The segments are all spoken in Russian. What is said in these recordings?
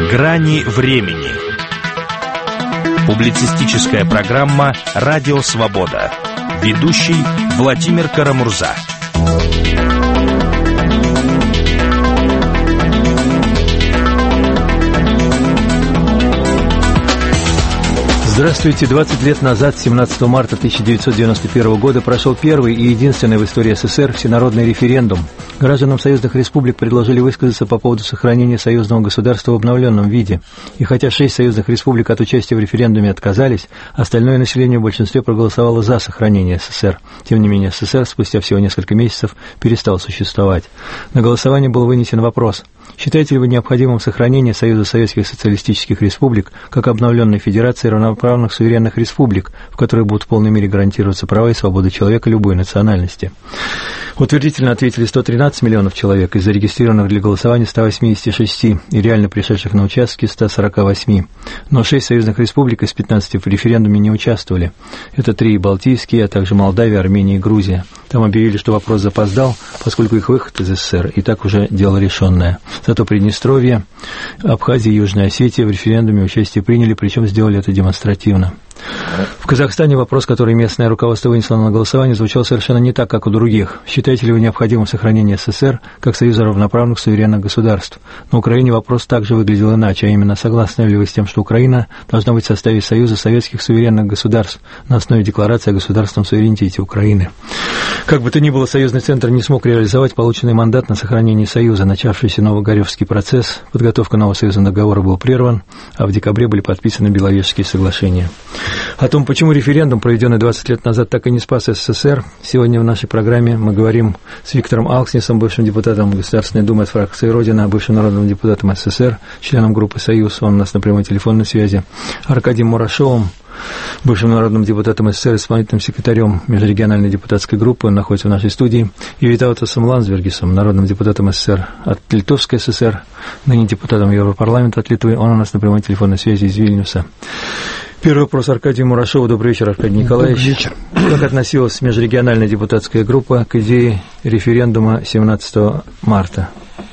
Грани времени. Публицистическая программа «Радио Свобода». Ведущий Владимир Карамурза. Здравствуйте. 20 лет назад, 17 марта 1991 года, прошел первый и единственный в истории СССР всенародный референдум. Гражданам союзных республик предложили высказаться по поводу сохранения союзного государства в обновленном виде. И хотя 6 союзных республик от участия в референдуме отказались, остальное население в большинстве проголосовало за сохранение СССР. Тем не менее, СССР спустя всего несколько месяцев перестал существовать. На голосование был вынесен вопрос: считаете ли вы необходимым сохранение Союза Советских Социалистических Республик как обновленной федерации равноправных суверенных республик, в которой будут в полной мере гарантироваться права и свободы человека любой национальности? Утвердительно ответили 113 миллионов человек из зарегистрированных для голосования 186 и реально пришедших на участки 148. Но 6 союзных республик из 15 в референдуме не участвовали. Это 3 балтийские, а также Молдавия, Армения и Грузия. Там объявили, что вопрос запоздал, поскольку их выход из СССР и так уже дело решенное. Зато Приднестровье, Абхазия и Южная Осетия в референдуме участие приняли, причем сделали это демонстративно. В Казахстане вопрос, который местное руководство вынесло на голосование, звучал совершенно не так, как у других. Считаете ли вы необходимым сохранение СССР как союза равноправных суверенных государств? На Украине вопрос также выглядел иначе, а именно, согласны ли вы с тем, что Украина должна быть в составе Союза советских суверенных государств на основе Декларации о государственном суверенитете Украины? Как бы то ни было, союзный центр не смог реализовать полученный мандат на сохранение Союза. Начавшийся Новогоревский процесс, подготовка нового союзного договора был прерван, а в декабре были подписаны Беловежские соглашения. О том, почему референдум, проведенный 20 лет назад, так и не спас СССР, сегодня в нашей программе мы говорим с Виктором Алкснисом, бывшим депутатом Государственной Думы от фракции «Родина», бывшим народным депутатом СССР, членом группы «Союз», он у нас на прямой телефонной связи, Аркадием Мурашовым, бывшим народным депутатом СССР, исполнительным секретарем межрегиональной депутатской группы, он находится в нашей студии, и Витаутасом Ландсбергисом, народным депутатом СССР от Литовской ССР, ныне депутатом Европарламента от Литвы, он у нас на прямой телефонной связи из Вильнюса. Первый вопрос Аркадию Мурашову. Добрый вечер, Аркадий Николаевич. Добрый вечер. Как относилась межрегиональная депутатская группа к идее референдума 17 марта?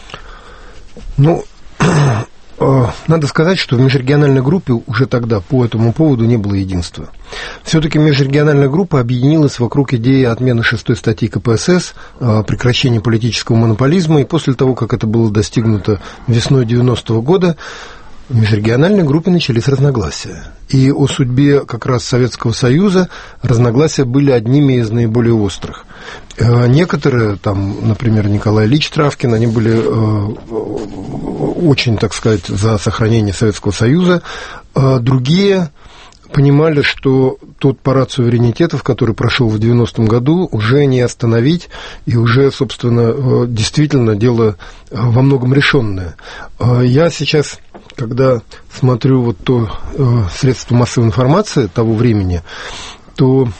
Надо сказать, что в межрегиональной группе уже тогда по этому поводу не было единства. Все-таки межрегиональная группа объединилась вокруг идеи отмены 6 статьи КПСС, прекращения политического монополизма, и после того, как это было достигнуто весной 90-го года, в межрегиональной группе начались разногласия. И о судьбе как раз Советского Союза разногласия были одними из наиболее острых. Некоторые, там, например, Николай Ильич Травкин, они были очень, так сказать, за сохранение Советского Союза. Другие понимали, что тот парад суверенитетов, который прошел в 90-м году, уже не остановить, и уже, собственно, действительно дело во многом решенное. Я сейчас, когда смотрю вот то средство массовой информации того времени, то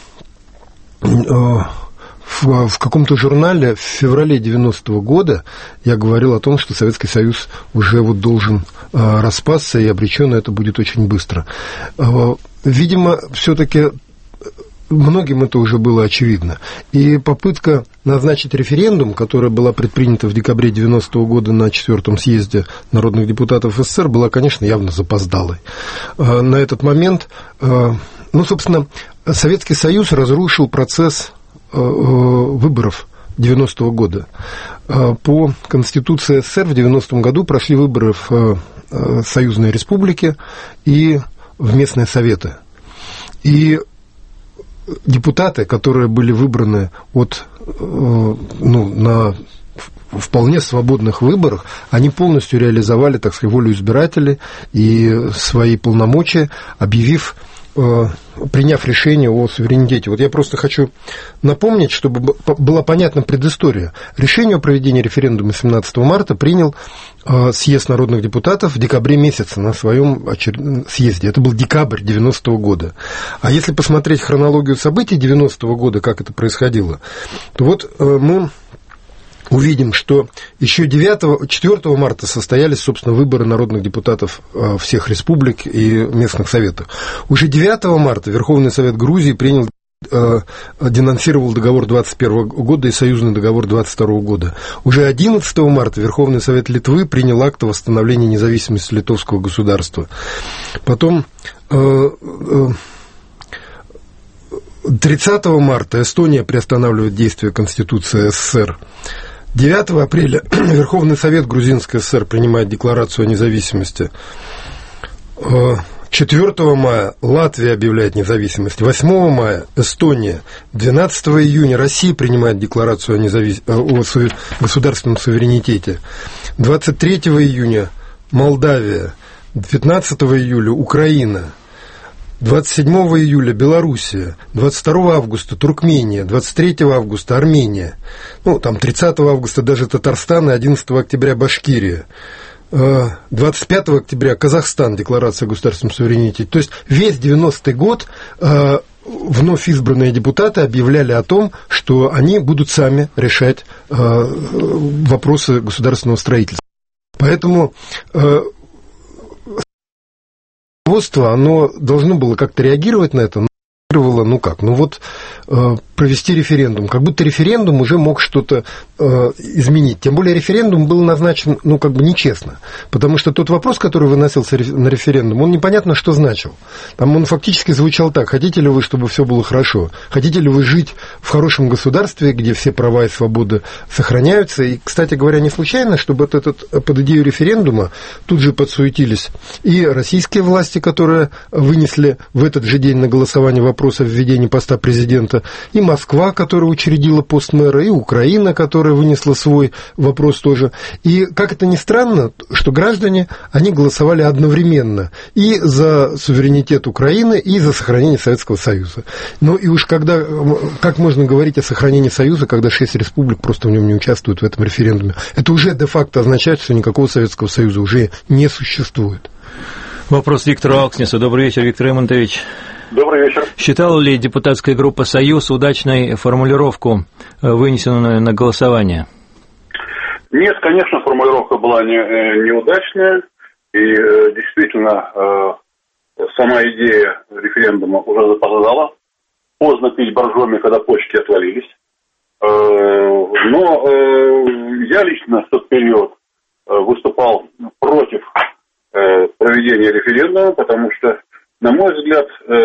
в каком-то журнале в феврале 90-го года я говорил о том, что Советский Союз уже вот должен распасться, и обречен это будет очень быстро. Видимо, все-таки многим это уже было очевидно. И попытка назначить референдум, которая была предпринята в декабре 90-го года на 4-м съезде народных депутатов СССР, была, конечно, явно запоздалой. На этот момент, собственно, Советский Союз разрушил процесс выборов 90-го года. По Конституции СССР в 90-м году прошли выборы в союзные республики и в местные советы. И депутаты, которые были выбраны на вполне свободных выборах, они полностью реализовали, так сказать, волю избирателей и свои полномочия, приняв решение о суверенитете. Вот я просто хочу напомнить, чтобы была понятна предыстория. Решение о проведении референдума 17 марта принял съезд народных депутатов в декабре месяце на своем съезде. Это был декабрь 90-го года. А если посмотреть хронологию событий 90-го года, как это происходило, то вот мы увидим, что еще 4 марта состоялись, собственно, выборы народных депутатов всех республик и местных советов. Уже 9 марта Верховный Совет Грузии принял денонсировал договор 21 года и союзный договор 22 года. Уже 11 марта Верховный Совет Литвы принял акт о восстановлении независимости литовского государства. Потом 30 марта Эстония приостанавливает действие Конституции СССР. 9 апреля Верховный Совет Грузинской ССР принимает декларацию о независимости. 4 мая Латвия объявляет независимость. 8 мая Эстония. 12 июня Россия принимает декларацию о государственном суверенитете. 23 июня Молдавия. 15 июля Украина. 27 июля Белоруссия, 22 августа Туркмения, 23 августа Армения, там 30 августа даже Татарстан и 11 октября Башкирия, 25 октября Казахстан, декларация о государственном суверенитете. То есть весь 90-й год вновь избранные депутаты объявляли о том, что они будут сами решать вопросы государственного строительства. Поэтому оно должно было как-то реагировать на это, провести референдум. Как будто референдум уже мог что-то изменить. Тем более референдум был назначен, нечестно. Потому что тот вопрос, который выносился на референдум, он непонятно что значил. Там он фактически звучал так: хотите ли вы, чтобы все было хорошо? Хотите ли вы жить в хорошем государстве, где все права и свободы сохраняются? И, кстати говоря, не случайно, чтобы под идею референдума тут же подсуетились и российские власти, которые вынесли в этот же день на голосование вопрос о введении поста президента, и Москва, которая учредила пост мэра, и Украина, которая вынесла свой вопрос тоже. И, как это ни странно, что граждане, они голосовали одновременно и за суверенитет Украины, и за сохранение Советского Союза. Но и уж как можно говорить о сохранении Союза, когда 6 республик просто в нем не участвуют в этом референдуме? Это уже де-факто означает, что никакого Советского Союза уже не существует. Вопрос Виктору Алкснесу. Добрый вечер, Виктор Эмонтович. Добрый вечер. Считала ли депутатская группа «Союз» удачной формулировку, вынесенную на голосование? Нет, конечно, формулировка была неудачная. И действительно, сама идея референдума уже запоздала. Поздно пить боржоми, когда почки отвалились. Но я лично в тот период выступал против проведения референдума, потому что, на мой взгляд,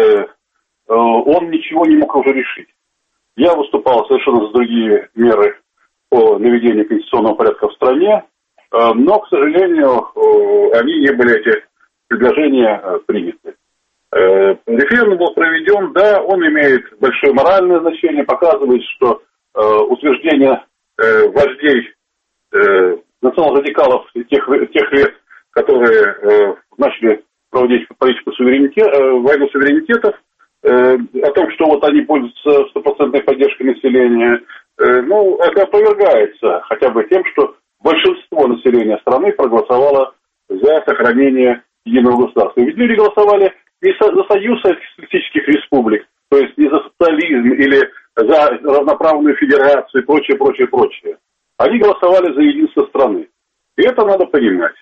он ничего не мог уже решить. Я выступал совершенно за другие меры по наведению конституционного порядка в стране, но, к сожалению, эти предложения приняты. Референдум был проведен, да, он имеет большое моральное значение, показывает, что утверждение вождей национал-радикалов тех лет, которые начали проводить политику войну суверенитетов, о том, что вот они пользуются стопроцентной поддержкой населения, это опровергается хотя бы тем, что большинство населения страны проголосовало за сохранение единого государства. Ведь люди голосовали не за союз социалистических республик, то есть не за социализм или за равноправную федерацию и прочее. Они голосовали за единство страны. И это надо понимать.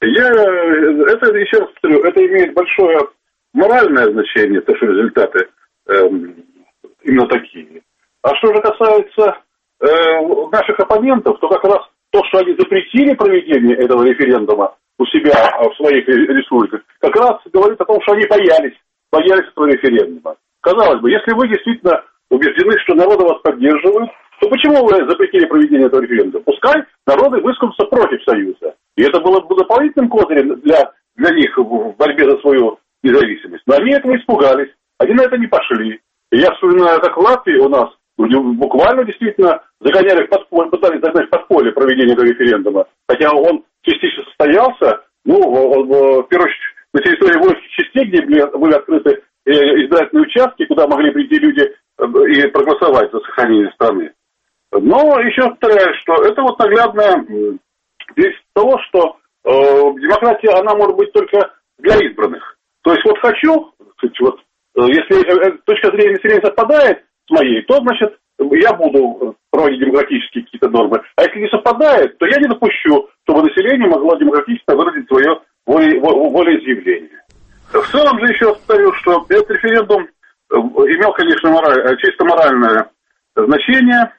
Еще раз повторю, это имеет большое моральное значение, то, что результаты именно такие. А что же касается наших оппонентов, то как раз то, что они запретили проведение этого референдума у себя в своих республиках, как раз говорит о том, что они боялись этого референдума. Казалось бы, если вы действительно убеждены, что народы вас поддерживают, то почему вы запретили проведение этого референдума? Пускай народы выскажутся против Союза. И это было бы дополнительным козырем для них в борьбе за свою независимость. Но они этого испугались. Они на это не пошли. И я вспоминаю, как в Латвии у нас буквально действительно пытались загнать в подполье проведение этого референдума. Хотя он частично состоялся, в первую очередь, на территории воинских частей, где были открыты избирательные участки, куда могли прийти люди и проголосовать за сохранение страны. Но еще повторяю, что это вот наглядная вещь того, что демократия, она может быть только для избранных. То есть вот хочу, если точка зрения населения совпадает с моей, то, значит, я буду проводить демократические какие-то нормы. А если не совпадает, то я не допущу, чтобы население могло демократично выразить свое волеизъявление. В целом же еще повторю, что этот референдум имел, конечно, чисто моральное значение,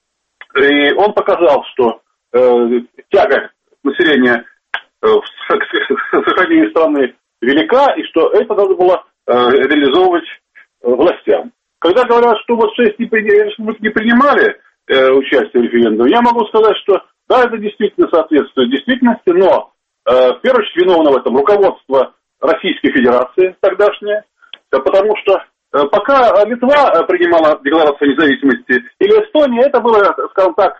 и он показал, что тяга населения к сохранению страны велика, и что это надо было реализовывать властям. Когда говорят, что вот 6 республик не принимали участие в референдуме, я могу сказать, что да, это действительно соответствует действительности, но в первую очередь виновно в этом руководство Российской Федерации тогдашнее, потому что пока Литва принимала декларацию о независимости или Эстония, это было, скажем так,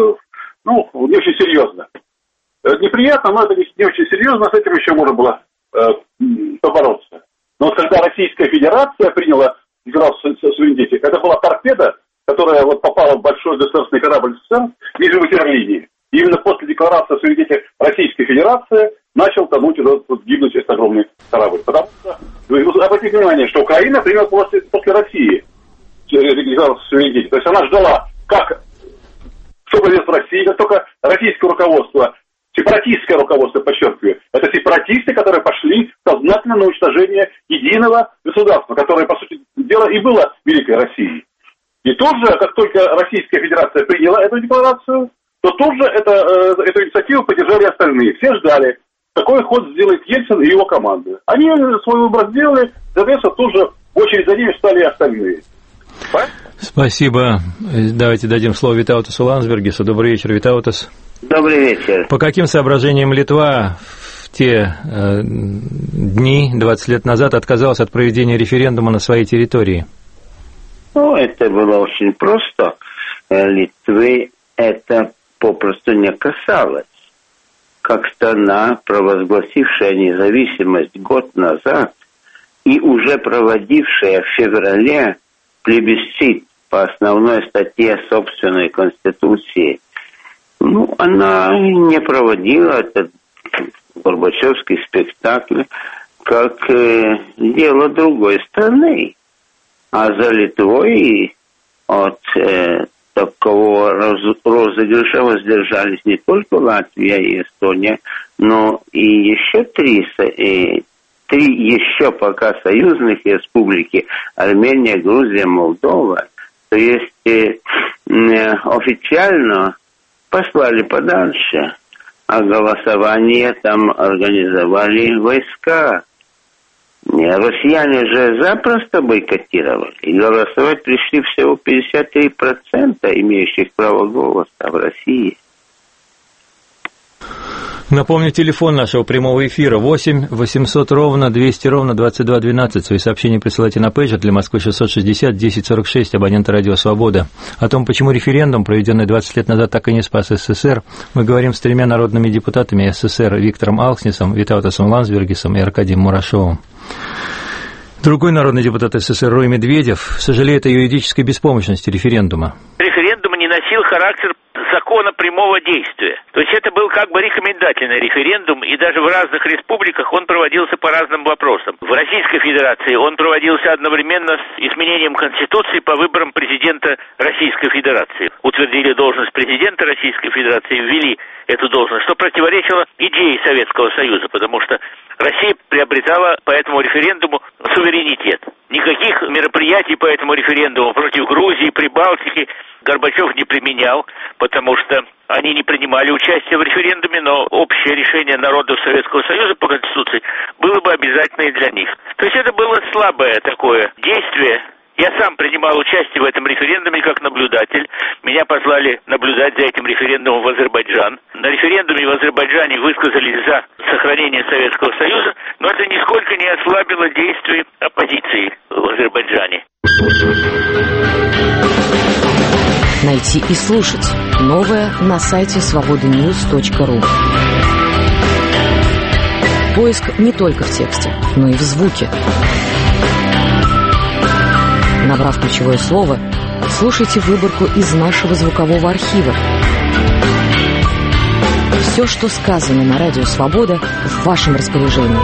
не очень серьезно. Неприятно, но это не очень серьезно, с этим еще можно было побороться. Но вот когда Российская Федерация приняла декларацию о суверенитете, это была торпеда, которая вот попала в большой государственный корабль СССР ниже ватерлинии. И именно после декларации о суверенитете Российской Федерации начал тонуть, гибнуть этот огромный корабль. Потому что, обратите внимание, что Украина приняла после России декларацию о суверенитете. То есть она ждала, что произойдет в России, как только российское руководство, сепаратистское руководство, подчеркиваю, это сепаратисты, которые пошли сознательно на уничтожение единого государства, которое, по сути дела, и было Великой Россией. И тут же, как только Российская Федерация приняла эту декларацию, то тут же эту инициативу поддержали остальные. Все ждали, какой ход сделает Ельцин и его команда. Они свой выбор сделали, соответственно, тут же в очередь за ними стали остальные. Спасибо. Давайте дадим слово Витаутасу Ландсбергису. Добрый вечер, Витаутас. Добрый вечер. По каким соображениям Литва в те дни, 20 лет назад, отказалась от проведения референдума на своей территории? Это было очень просто. Литвы это попросту не касалось. Как страна, провозгласившая независимость год назад и уже проводившая в феврале плебисцит по основной статье собственной Конституции, она не проводила этот горбачевский спектакль как дело другой страны. А за Литвой от такого розыгрыша воздержались не только Латвия и Эстония, но и еще три еще пока союзных республики: Армения, Грузия, Молдова. То есть официально послали подальше, а голосование там организовали войска. Россияне же запросто бойкотировали, и голосовать пришли всего 53% имеющих право голоса в России. Напомню, телефон нашего прямого эфира 8 800 ровно 200 ровно 22 12. Свои сообщения присылайте на пейджер для Москвы 660 1046, абонента «Радио Свобода». О том, почему референдум, проведенный 20 лет назад, так и не спас СССР, мы говорим с 3 народными депутатами СССР: Виктором Алкснисом, Витаутасом Ландсбергисом и Аркадием Мурашовым. Другой народный депутат СССР Рой Медведев сожалеет о юридической беспомощности референдума. Референдум не носил характер закона прямого действия. То есть это был как бы рекомендательный референдум, и даже в разных республиках он проводился по разным вопросам. В Российской Федерации он проводился одновременно с изменением Конституции по выборам президента Российской Федерации. Утвердили должность президента Российской Федерации, ввели эту должность, что противоречило идее Советского Союза, потому что Россия приобретала по этому референдуму суверенитет. Никаких мероприятий по этому референдуму против Грузии, Прибалтики Горбачев не применял, потому что они не принимали участие в референдуме, но общее решение народов Советского Союза по Конституции было бы обязательно и для них. То есть это было слабое такое действие. Я сам принимал участие в этом референдуме как наблюдатель. Меня позвали наблюдать за этим референдумом в Азербайджан. На референдуме в Азербайджане высказались за сохранение Советского Союза, но это нисколько не ослабило действий оппозиции в Азербайджане. Найти и слушать новое на сайте свободаnews.ru. Поиск не только в тексте, но и в звуке. Набрав ключевое слово, слушайте выборку из нашего звукового архива. Все, что сказано на Радио Свобода, в вашем распоряжении.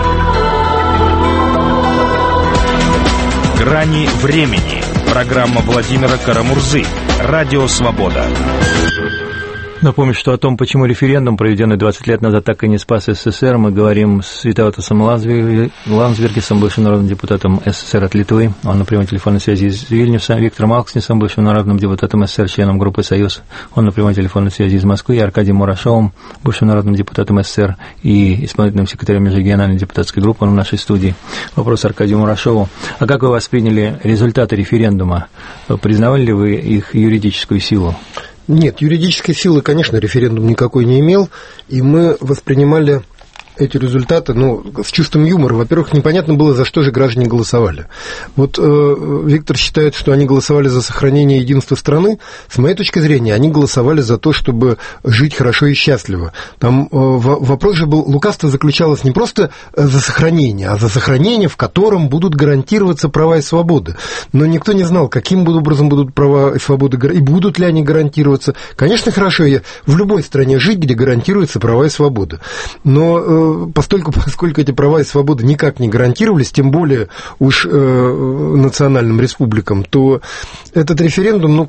«Грани времени». Программа Владимира Карамурзы. Радио Свобода. Напомню, что о том, почему референдум, проведенный 20 лет назад, так и не спас СССР, мы говорим с Витаутасом Ландсбергисом, бывшим народным депутатом СССР от Литвы, он на прямой телефонной связи из Вильнюса, Виктором Алкснисом, бывшим народным депутатом СССР, членом группы «Союз», он на прямой телефонной связи из Москвы, и Аркадием Мурашовым, бывшим народным депутатом СССР и исполнительным секретарем межрегиональной депутатской группы, он в нашей студии. Вопрос Аркадию Мурашову. А как вы восприняли результаты референдума? Признавали ли вы их юридическую силу? Нет, юридической силы, конечно, референдум никакой не имел, и мы воспринимали эти результаты, с чувством юмора. Во-первых, непонятно было, за что же граждане голосовали. Вот Виктор считает, что они голосовали за сохранение единства страны. С моей точки зрения, они голосовали за то, чтобы жить хорошо и счастливо. Там вопрос же был, лукавство заключалось не просто за сохранение, а за сохранение, в котором будут гарантироваться права и свободы. Но никто не знал, каким образом будут права и свободы, и будут ли они гарантироваться. Конечно, хорошо в любой стране жить, где гарантируются права и свободы. Но поскольку эти права и свободы никак не гарантировались, тем более уж национальным республикам, то этот референдум,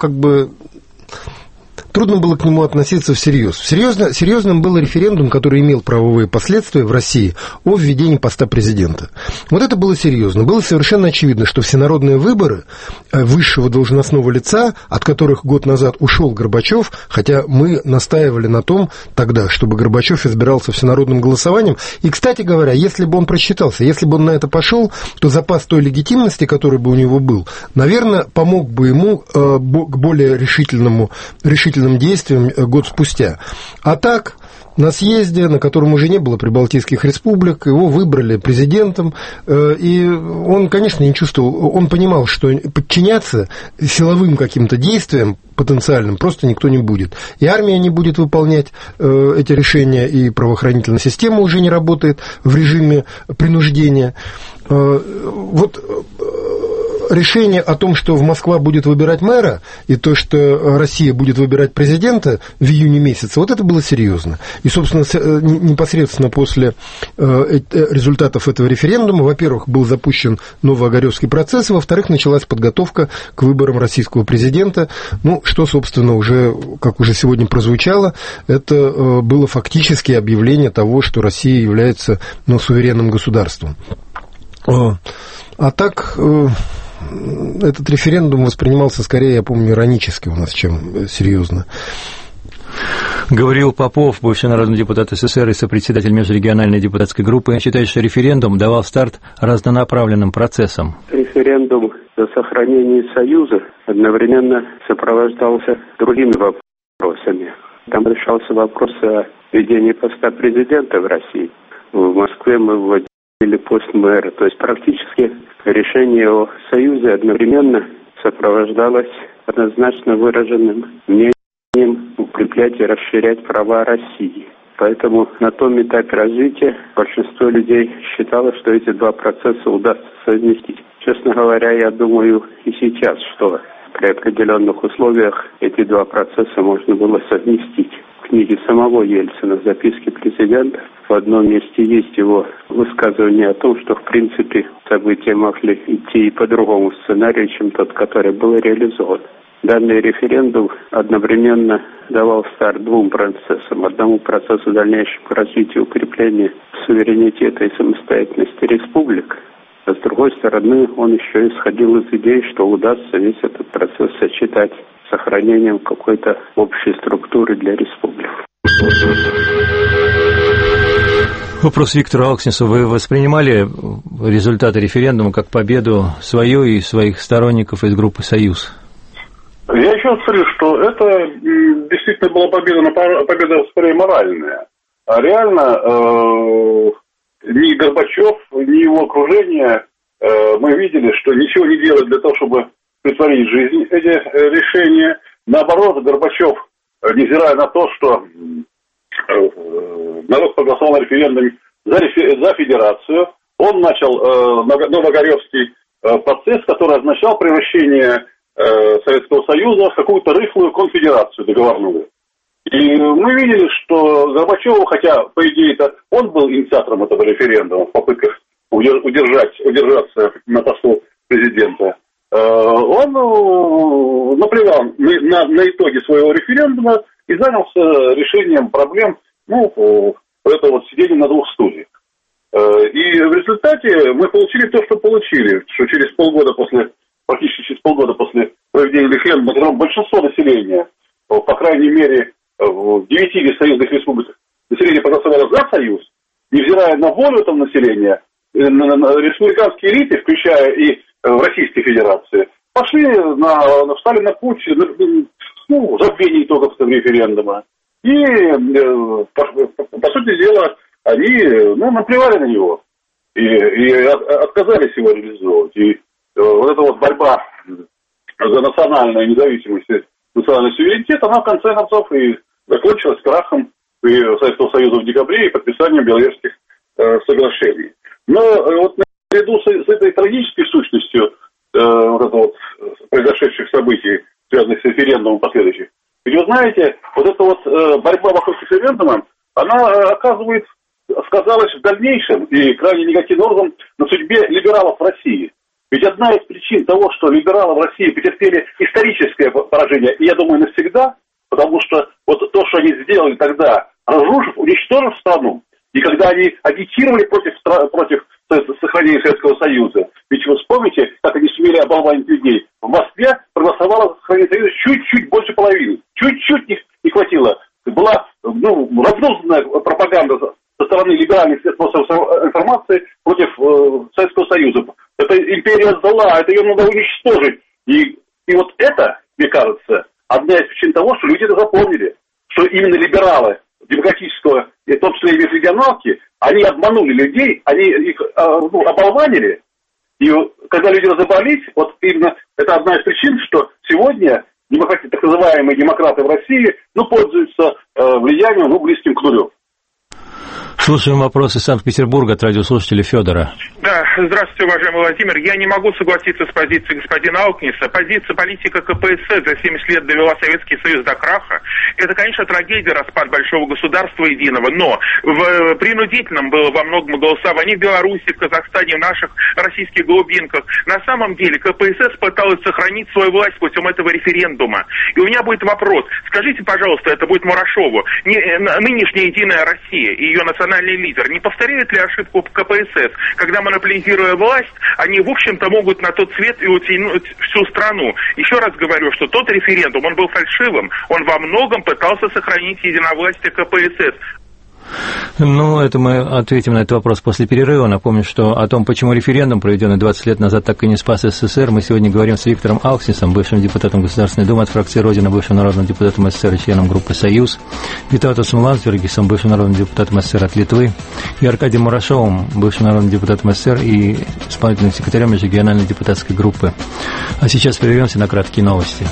трудно было к нему относиться всерьез. Серьезным был референдум, который имел правовые последствия в России о введении поста президента. Вот это было серьезно. Было совершенно очевидно, что всенародные выборы высшего должностного лица, от которых год назад ушел Горбачев, хотя мы настаивали на том тогда, чтобы Горбачев избирался всенародным голосованием. И, кстати говоря, если бы он просчитался, если бы он на это пошел, то запас той легитимности, который бы у него был, наверное, помог бы ему к более решительным действиям год спустя. А так, на съезде, на котором уже не было прибалтийских республик, его выбрали президентом, и он, конечно, не чувствовал, он понимал, что подчиняться силовым каким-то действиям потенциальным просто никто не будет. И армия не будет выполнять эти решения, и правоохранительная система уже не работает в режиме принуждения. Решение о том, что Москва будет выбирать мэра, и то, что Россия будет выбирать президента в июне месяце, вот это было серьезно. И, собственно, непосредственно после результатов этого референдума, во-первых, был запущен Новоогарёвский процесс, и, во-вторых, началась подготовка к выборам российского президента, что, собственно, уже, как уже сегодня прозвучало, это было фактически объявление того, что Россия является суверенным государством. А так, этот референдум воспринимался скорее, я помню, иронически у нас, чем серьезно. Говорил Попов, бывший народный депутат СССР и сопредседатель межрегиональной депутатской группы, считает, что референдум давал старт разнонаправленным процессам. Референдум за сохранение Союза одновременно сопровождался другими вопросами. Там решался вопрос о введении поста президента в России. В Москве мы вводили пост мэра, то есть практически решение о Союзе одновременно сопровождалось однозначно выраженным мнением укреплять и расширять права России. Поэтому на том этапе развития большинство людей считало, что эти два процесса удастся совместить. Честно говоря, я думаю и сейчас, что при определенных условиях эти два процесса можно было совместить. В книге самого Ельцина «Записки президента» в одном месте есть его высказывание о том, что в принципе события могли идти и по другому сценарию, чем тот, который был реализован. Данный референдум одновременно давал старт двум процессам. Одному процессу дальнейшего развития и укрепления суверенитета и самостоятельности республик, а с другой стороны он еще исходил из идеи, что удастся весь этот процесс сочетать с сохранением какой-то общей структуры для республик. Вопрос Виктору Алкснису. Вы воспринимали результаты референдума как победу свою и своих сторонников из группы «Союз»? Я еще повторю, что это действительно была победа скорее моральная. А реально ни Горбачев, ни его окружение, мы видели, что ничего не делают для того, чтобы притворить в жизнь эти решения. Наоборот, Горбачев, невзирая на то, что народ проголосовал на референдуме за федерацию, он начал Новоогарёвский процесс, который означал превращение Советского Союза в какую-то рыхлую конфедерацию договорную. И мы видели, что Горбачев, хотя, по идее, он был инициатором этого референдума в попытках удержаться на посту президента, он наплевал на итоги своего референдума и занялся решением проблем, это вот сидение на двух стульях. И в результате мы получили то, что получили, что практически через полгода после проведения референдума, на котором большинство населения, по крайней мере, в 9 союзных республиках, население проголосовало за союз, невзирая на волю этого населения, на республиканские элиты, включая и в Российской Федерации, встали на путь забвения итогов этого референдума. И, по сути дела, они наплевали на него и отказались его реализовывать. И вот эта вот борьба за национальную независимость, национальный суверенитет, она в конце концов и закончилась крахом Советского Союза в декабре и подписанием Беловежских соглашений. Но вот наряду с этой трагической сущностью произошедших событий, связанных с референдумом последующих, ведь вы знаете, вот эта вот борьба вокруг референдума, она, оказывается, сказалась в дальнейшем и крайне негативным образом на судьбе либералов в России. Ведь одна из причин того, что либералы в России потерпели историческое поражение, и я думаю, навсегда, потому что вот то, что они сделали тогда, разрушив, уничтожив страну, и когда они агитировали против сохранения Советского Союза, ведь вы вспомните, как они сумели оболванить людей. В Москве проголосовало за сохранение Союза чуть-чуть больше половины. Чуть-чуть не хватило. Была разнузданная пропаганда со стороны либеральных средств массовой информации против Советского Союза. Это империя зла, это ее надо уничтожить. И вот это, мне кажется, одна из причин того, что люди это запомнили, что именно либералы демократического, и в том числе и регионалки, они обманули людей, они их оболванили. И когда люди разобрались, вот именно это одна из причин, что сегодня так называемые демократы в России пользуются влиянием близким к нулю. Слушаем вопрос из Санкт-Петербурга от радиослушателя Федора. Да, здравствуйте, уважаемый Владимир. Я не могу согласиться с позицией господина Алкнеса. Политика КПСС за 70 лет довела Советский Союз до краха. Это, конечно, трагедия, распад большого государства единого, но в принудительном было во многом голосовании в Беларуси, в Казахстане, в наших российских глубинках. На самом деле КПСС пыталась сохранить свою власть путем этого референдума. И у меня будет вопрос. Скажите, пожалуйста, это будет Мурашову, нынешняя Единая Россия и ее национальный лидер, не повторяет ли ошибку КПСС, когда, монополизируя власть, они, в общем-то, могут на тот свет и утянуть всю страну? Еще раз говорю, что тот референдум, он был фальшивым, он во многом пытался сохранить единовластие КПСС. Это мы ответим на этот вопрос после перерыва. Напомню, что о том, почему референдум, проведенный 20 лет назад, так и не спас СССР, мы сегодня говорим с Виктором Алкнесом, бывшим депутатом Государственной Думы от фракции «Родина», бывшим народным депутатом СССР и членом группы «Союз», Витаутасом Ландсбергисом, бывшим народным депутатом СССР от Литвы, и Аркадием Мурашовым, бывшим народным депутатом СССР и исполнительным секретарем межрегиональной депутатской группы. А сейчас прервемся на краткие новости.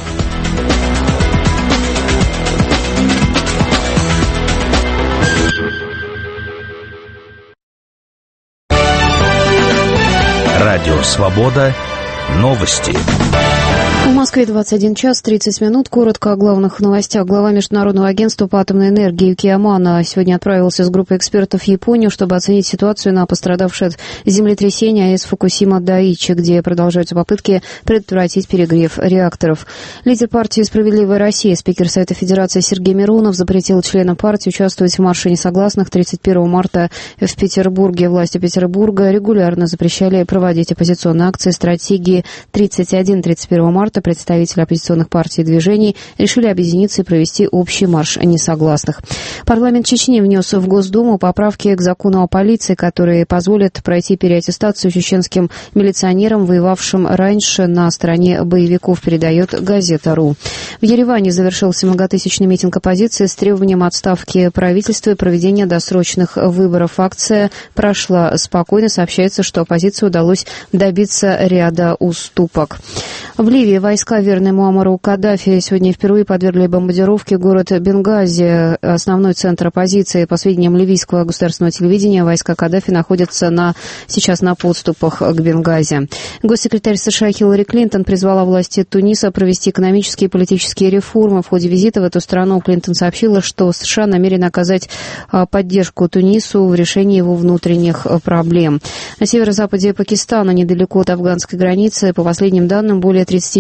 Радио «Свобода». Новости. В Москве 21 час 30 минут. Коротко о главных новостях. Глава Международного агентства по атомной энергии Юки Ямано сегодня отправился с группой экспертов в Японию, чтобы оценить ситуацию на пострадавшей от землетрясения АЭС Фукусима-Дайичи, где продолжаются попытки предотвратить перегрев реакторов. Лидер партии «Справедливая Россия», спикер Совета Федерации Сергей Миронов запретил членам партии участвовать в марше несогласных 31 марта в Петербурге. Власти Петербурга регулярно запрещали проводить оппозиционные акции. Стратегии 31 марта представители оппозиционных партий и движений решили объединиться и провести общий марш несогласных. Парламент Чечни внес в Госдуму поправки к закону о полиции, которые позволят пройти переаттестацию чеченским милиционерам, воевавшим раньше на стороне боевиков, передает газета.ру. В Ереване завершился многотысячный митинг оппозиции с требованием отставки правительства и проведения досрочных выборов. Акция прошла спокойно. Сообщается, что оппозиции удалось добиться ряда уступок. В Ливии войска, верные Муаммару Каддафи, сегодня впервые подвергли бомбардировке город Бенгази, основной центр оппозиции. По сведениям ливийского государственного телевидения, войска Каддафи находятся сейчас на подступах к Бенгази. Госсекретарь США Хиллари Клинтон призвала власти Туниса провести экономические и политические реформы. В ходе визита в эту страну Клинтон сообщила, что США намерены оказать поддержку Тунису в решении его внутренних проблем. На северо-западе Пакистана, недалеко от афганской границы, по последним данным, более 34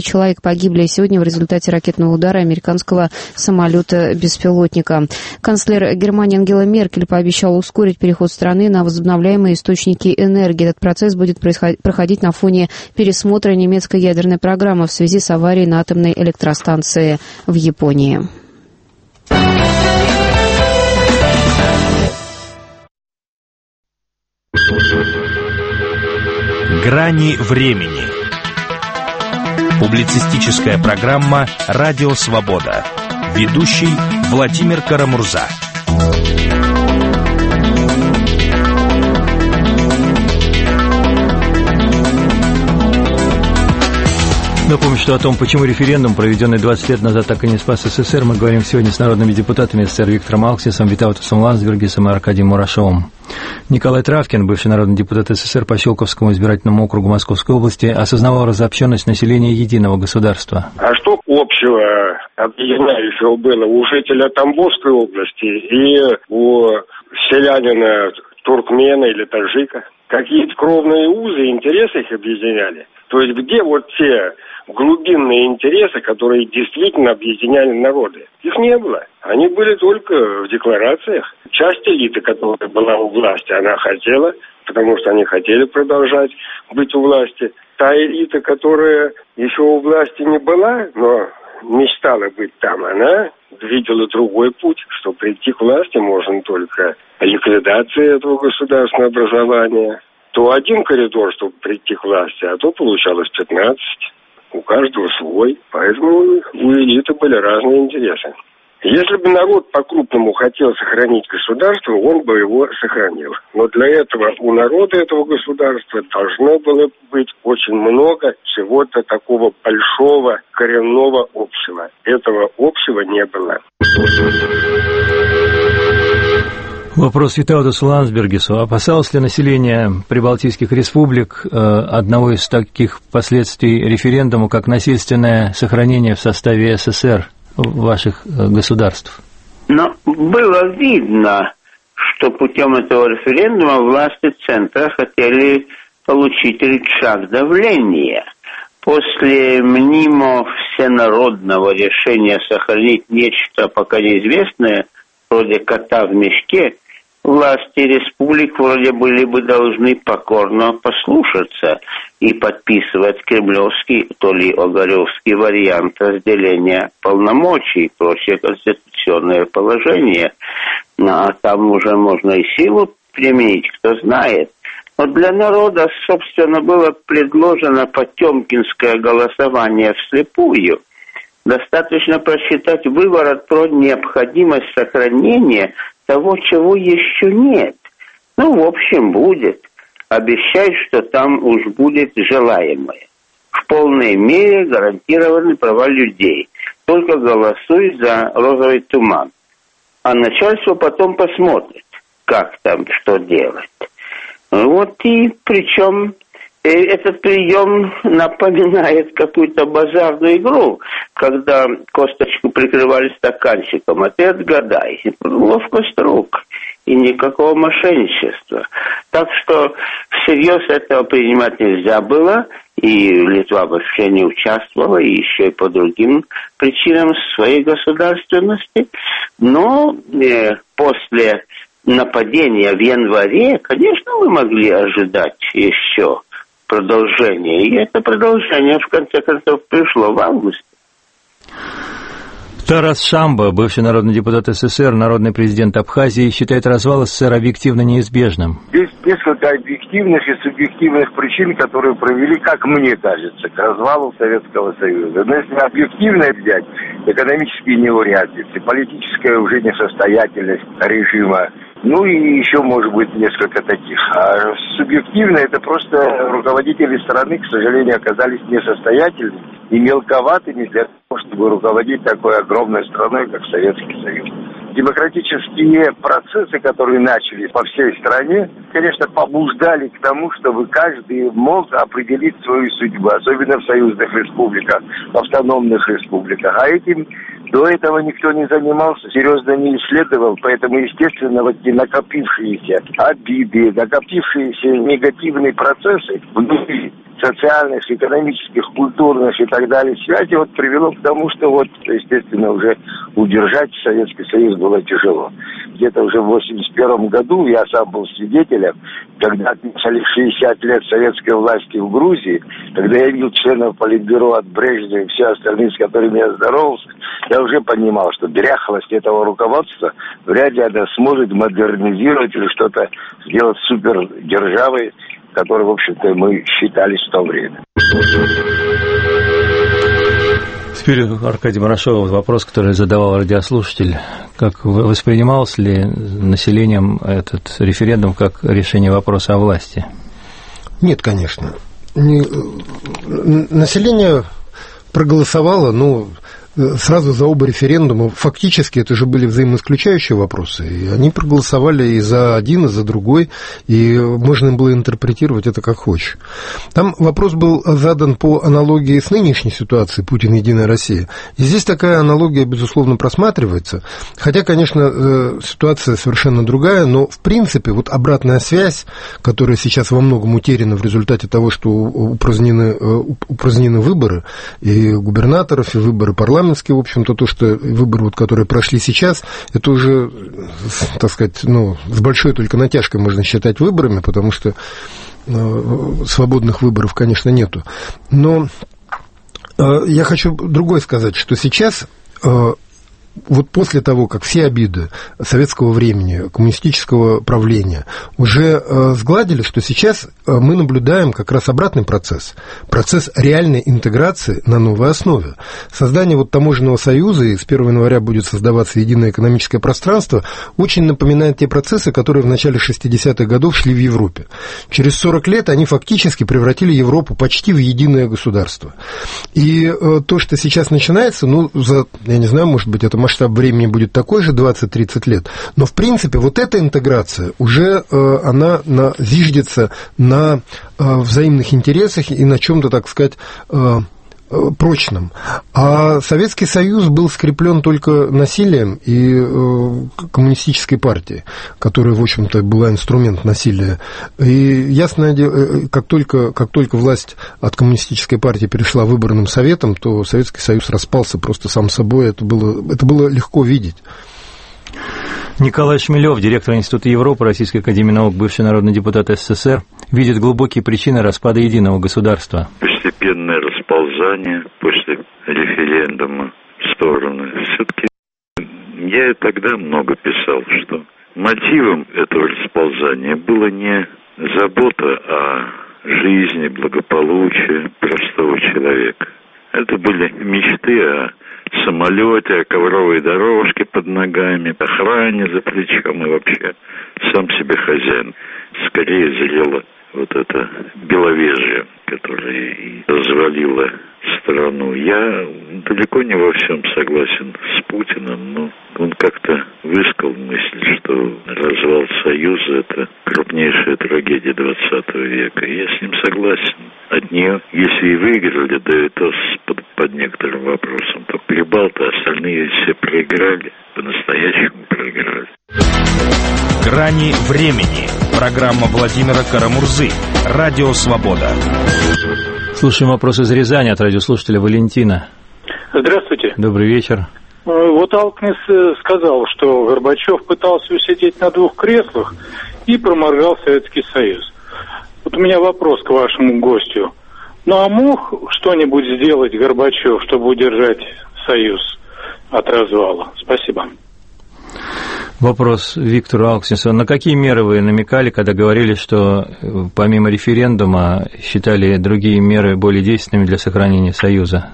человек погибли сегодня в результате ракетного удара американского самолета-беспилотника. Канцлер Германии Ангела Меркель пообещала ускорить переход страны на возобновляемые источники энергии. Этот процесс будет проходить на фоне пересмотра немецкой ядерной программы в связи с аварией на атомной электростанции в Японии. Грани времени. Публицистическая программа «Радио Свобода». Ведущий Владимир Карамурза. Напомню, что о том, почему референдум, проведенный 20 лет назад, так и не спас СССР, мы говорим сегодня с народными депутатами СССР Виктором Алксисом, Витаутасом Ландсбергисом и Аркадием Мурашовым. Николай Травкин, бывший народный депутат СССР по Щелковскому избирательному округу Московской области, осознавал разобщенность населения единого государства. А что общего объединяющего было у жителя Тамбовской области и у селянина туркмена или таджика? Какие-то кровные узы, интересы их объединяли? То есть где вот те глубинные интересы, которые действительно объединяли народы? Их не было. Они были только в декларациях. Часть элиты, которая была у власти, она хотела, потому что они хотели продолжать быть у власти. Та элита, которая еще у власти не была, но мечтала быть там, она видела другой путь, что прийти к власти можно только ликвидацией этого государственного образования. То один коридор, чтобы прийти к власти, а то получалось 15. У каждого свой. Поэтому у элиты были разные интересы. Если бы народ по-крупному хотел сохранить государство, он бы его сохранил. Но для этого у народа этого государства должно было быть очень много чего-то такого большого, коренного общего. Этого общего не было. Вопрос Витаутасу Ландсбергису. Опасалось ли население прибалтийских республик одного из таких последствий референдума, как насильственное сохранение в составе СССР ваших государств? Но было видно, что путем этого референдума власти центра хотели получить рычаг давления. После мнимо всенародного решения сохранить нечто пока неизвестное, вроде кота в мешке, власти республик вроде были бы должны покорно послушаться и подписывать кремлевский, то ли огаревский вариант разделения полномочий и прочее конституционное положение. А там уже можно и силу применить, кто знает. Но для народа, собственно, было предложено потемкинское голосование вслепую. Достаточно просчитать выворот про необходимость сохранения того, чего еще нет. Ну, в общем, будет. Обещай, что там уж будет желаемое. В полной мере гарантированы права людей. Только голосуй за розовый туман. А начальство потом посмотрит, как там, что делать. Вот и причем этот прием напоминает какую-то базарную игру, когда косточку прикрывали стаканчиком, а ты отгадай. Ловкость рук и никакого мошенничества. Так что всерьез этого принимать нельзя было, и Литва вообще не участвовала, и еще и по другим причинам своей государственности. Но после нападения в январе, конечно, мы могли ожидать еще продолжение. И это продолжение, в конце концов, пришло в августе. Тарас Шамба, бывший народный депутат СССР, народный президент Абхазии, считает развал СССР объективно неизбежным. Есть несколько объективных и субъективных причин, которые привели, как мне кажется, к развалу Советского Союза. Но если объективно взять, экономические неурядицы, политическая уже несостоятельность режима, ну и еще, может быть, несколько таких. А субъективно это просто руководители страны, к сожалению, оказались несостоятельными и мелковатыми для того, чтобы руководить такой огромной страной, как Советский Союз. Демократические процессы, которые начались по всей стране, конечно, побуждали к тому, чтобы каждый мог определить свою судьбу, особенно в союзных республиках, в автономных республиках. А этим до этого никто не занимался, серьезно не исследовал, поэтому, естественно, вот эти накопившиеся обиды, накопившиеся негативные процессы внутри социальных, экономических, культурных и так далее связей вот привело к тому, что вот, естественно, уже удержать Советский Союз было тяжело. Где-то уже в 1981 году я сам был свидетелем, когда отмечали 60 лет советской власти в Грузии, когда я видел членов Политбюро от Брежнева и все остальные, с которыми я здоровался, я уже понимал, что дряхлость этого руководства вряд ли она сможет модернизировать или что-то сделать супердержавой, которой, в общем-то, мы считались в то время. Теперь, Аркадий Марашов, вопрос, который задавал радиослушатель. Как воспринимался ли населением этот референдум как решение вопроса о власти? Нет, конечно. Население проголосовало, сразу за оба референдума. Фактически это же были взаимоисключающие вопросы, и они проголосовали и за один, и за другой, и можно было интерпретировать это как хочешь. Там вопрос был задан по аналогии с нынешней ситуацией Путин, Единая Россия. И здесь такая аналогия, безусловно, просматривается, хотя, конечно, ситуация совершенно другая, но, в принципе, вот обратная связь, которая сейчас во многом утеряна в результате того, что упразднены выборы, и губернаторов, и выборы парламента, в общем-то, то, что выборы, которые прошли сейчас, это уже, так сказать, с большой только натяжкой можно считать выборами, потому что свободных выборов, конечно, нету. Но я хочу другое сказать, что сейчас вот после того, как все обиды советского времени, коммунистического правления уже сгладили, что сейчас мы наблюдаем как раз обратный процесс реальной интеграции на новой основе. Создание вот таможенного союза, и с 1 января будет создаваться единое экономическое пространство, очень напоминает те процессы, которые в начале 60-х годов шли в Европе. Через 40 лет они фактически превратили Европу почти в единое государство. И то, что сейчас начинается, я не знаю, может быть, это масштаб времени будет такой же, 20-30 лет, но, в принципе, вот эта интеграция уже, она зиждется на взаимных интересах и на чем-то, так сказать, прочном. А Советский Союз был скреплен только насилием и коммунистической партией, которая, в общем-то, была инструмент насилия. И ясное дело, как только власть от коммунистической партии перешла выборным советом, то Советский Союз распался просто сам собой. Это было легко видеть. Николай Шмелев, директор Института Европы, Российской академии наук, бывший народный депутат СССР, видит глубокие причины распада единого государства. Постепенное расползание после референдума в стороны. Все-таки я и тогда много писал, что мотивом этого расползания было не забота о жизни, благополучии простого человека. Это были мечты о самолете, о ковровой дорожке под ногами, охране за плечом и вообще сам себе хозяин. Скорее зрело вот это беловежье, которое и развалило страну. Я далеко не во всем согласен с Путиным, но он как-то высказал мысль, что развал Союза – это крупнейшая трагедия 20 века. И я с ним согласен. От нее, если и выиграли, да и то под некоторым вопросом, то Прибалты, остальные все проиграли, по-настоящему проиграли. «Грани времени». Программа Владимира Карамурзы. Радио «Свобода». Слушаем вопрос из Рязани от радиослушателя Валентина. Здравствуйте. Добрый вечер. Вот Алкнис сказал, что Горбачев пытался усидеть на двух креслах и проморгал Советский Союз. Вот у меня вопрос к вашему гостю. А мог что-нибудь сделать Горбачев, чтобы удержать Союз от развала? Спасибо. Вопрос Виктору Алкнису. На какие меры вы намекали, когда говорили, что помимо референдума считали другие меры более действенными для сохранения Союза?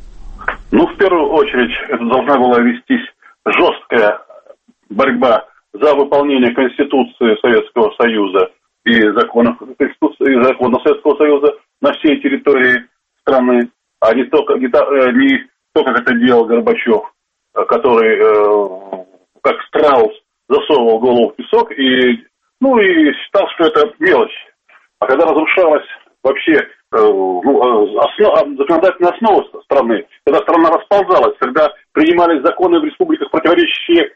В первую очередь, это должна была вестись жесткая борьба за выполнение Конституции Советского Союза и законов Советского Союза на всей территории страны, а не то, как это делал Горбачев, который как страус засовывал голову в песок и считал, что это мелочь. А когда разрушалась вообще законодательная основа страны, когда страна расползалась, когда принимались законы в республиках, противоречащие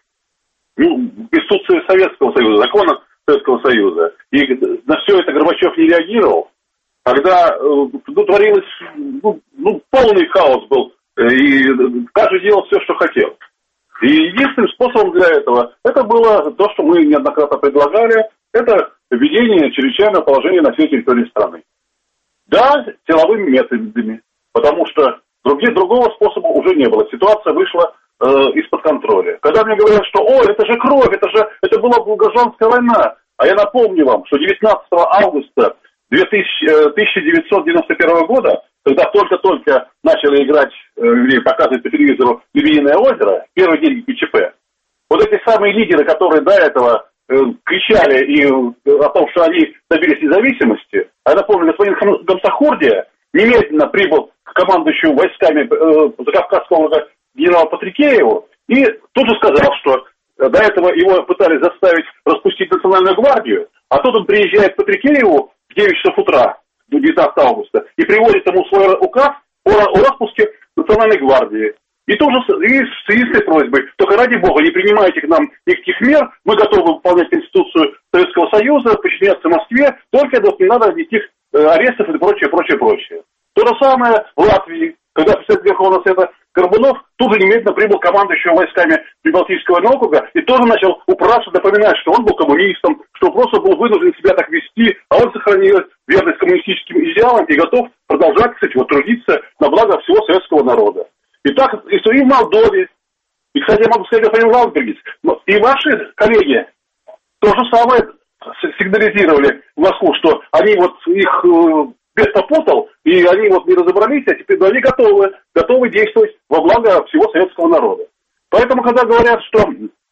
Конституции Советского Союза, законам Советского Союза, и на все это Горбачев не реагировал, когда творилось, полный хаос был, и каждый делал все, что хотел. И единственным способом для этого, это было то, что мы неоднократно предлагали, это введение чрезвычайного положения на всей территории страны. Да, силовыми методами, потому что другого способа уже не было. Ситуация вышла из-под контроля. Когда мне говорят, что это же кровь, это была гражданская война, а я напомню вам, что 19 августа 1991 года, когда только-только начали играть, показывать по телевизору «Лебединое озеро», первый день ГКЧП, вот эти самые лидеры, которые до этого кричали о том, что они добились независимости, а я напомню, господин Гамсахурдия немедленно прибыл к командующему войсками Закавказского генерала Патрикееву и тут же сказал, что до этого его пытались заставить распустить Национальную гвардию, а тут он приезжает к Патрикееву в 9 часов утра, 19 августа, и приводит ему свой указ о распуске Национальной гвардии. И тоже с единственной просьбой, только ради бога, не принимайте к нам никаких мер, мы готовы выполнять Конституцию Советского Союза, подчиняться Москве, только не надо никаких арестов и прочее. То же самое в Латвии, когда председатель Верховного Совета Горбунов тут же немедленно прибыл командующим войсками Прибалтийского округа и тоже начал упрашивать, напоминать, что он был коммунистом, что просто был вынужден себя так вести, а он сохранил верность коммунистическим идеалам и готов продолжать, кстати, трудиться на благо всего советского народа. И так, и в Молдове, и, кстати, я могу сказать, господин Ландбергис, и ваши коллеги то же самое сигнализировали в Москву, что они их бес попутал, и они не разобрались, а теперь они готовы действовать во благо всего советского народа. Поэтому, когда говорят, что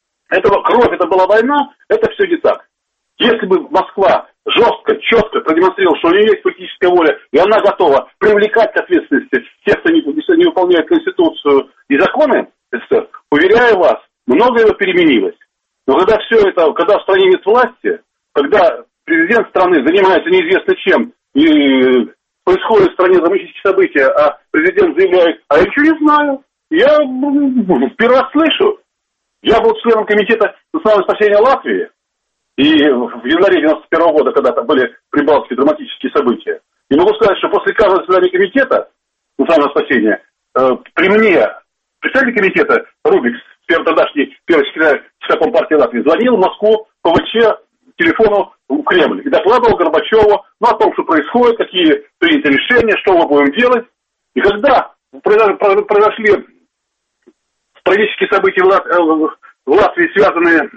кровь, это была война, это все не так. Если бы Москва жестко, четко продемонстрировала, что у нее есть политическая воля, и она готова привлекать к ответственности тех, кто не выполняет Конституцию и законы, уверяю вас, многое переменилось. Но когда когда в стране нет власти, когда президент страны занимается неизвестно чем, и происходят в стране драматические события, а президент заявляет, а я ничего не знаю, я первый раз слышу. Я был членом комитета национального спасения Латвии, и в январе 1991 года, когда там были прибалтийские драматические события. И могу сказать, что после каждого заседания комитета национального спасения при мне председатель комитета Рубикс, тогдашний первый секретарь ЦК партии Латвии, звонил в Москву по ВЧ телефону в Кремль и докладывал Горбачеву о том, что происходит, какие приняты решения, что мы будем делать. И когда произошли трагические события в Латвии, связанные,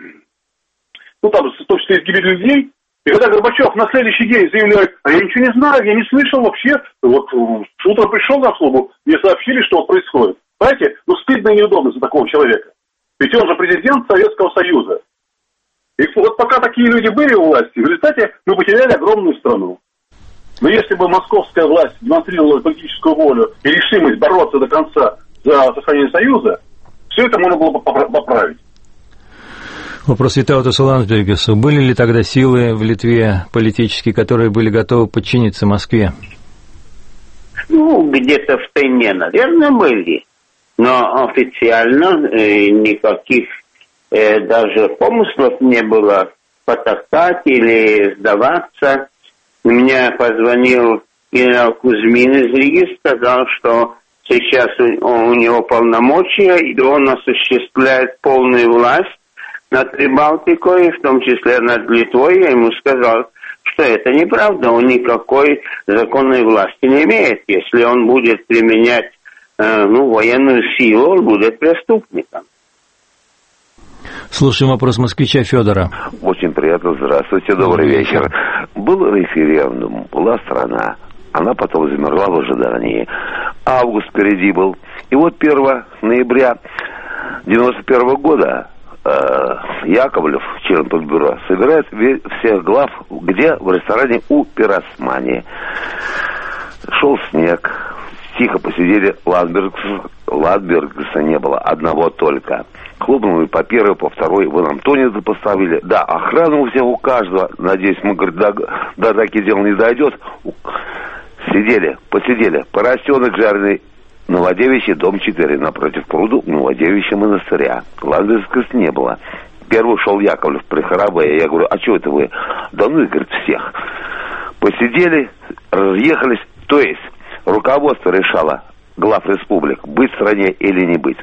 в том числе и с гибелью людей, и когда Горбачев на следующий день заявляет, а я ничего не знаю, я не слышал вообще, утром пришел на службу, мне сообщили, что происходит. Понимаете, стыдно и неудобно за такого человека. Ведь он же президент Советского Союза. И пока такие люди были у власти, в результате мы потеряли огромную страну. Но если бы московская власть демонстрировала политическую волю и решимость бороться до конца за сохранение Союза, все это можно было бы поправить. Вопрос Витаутасу Ландсбергису. Были ли тогда силы в Литве политические, которые были готовы подчиниться Москве? Где-то в тайне, наверное, были. Но официально никаких даже помыслов не было потоптать или сдаваться. Мне позвонил генерал Кузьмин из Риги, сказал, что сейчас у него полномочия, и он осуществляет полную власть над Прибалтикой, в том числе над Литвой. Я ему сказал, что это неправда, он никакой законной власти не имеет. Если он будет применять военную силу, он будет преступником. Слушаем вопрос москвича Федора. Очень приятно. Здравствуйте, добрый вечер. Был референдум, была страна. Она потом замерла в ожидании. Август впереди был. И 1 ноября 1991 года Яковлев, член Политбюро, собирает всех глав, где? В ресторане у Пиросмани. Шел снег. Тихо посидели, Ландбергиса не было, одного только. Хлопнули по первой, по второй, в Антонице поставили. Да, охрану у всех, у каждого. Надеюсь, мы, говорит, до таких дел не дойдет. Посидели. Поросенок жареный, Новодевичий, дом 4, напротив пруду Новодевичьего монастыря. Ландбергиса не было. Первый шел Яковлев, прихоробея. Я говорю, а что это вы? Да говорит, всех. Посидели, разъехались. То есть руководство решало, глав республик, быть в стране или не быть.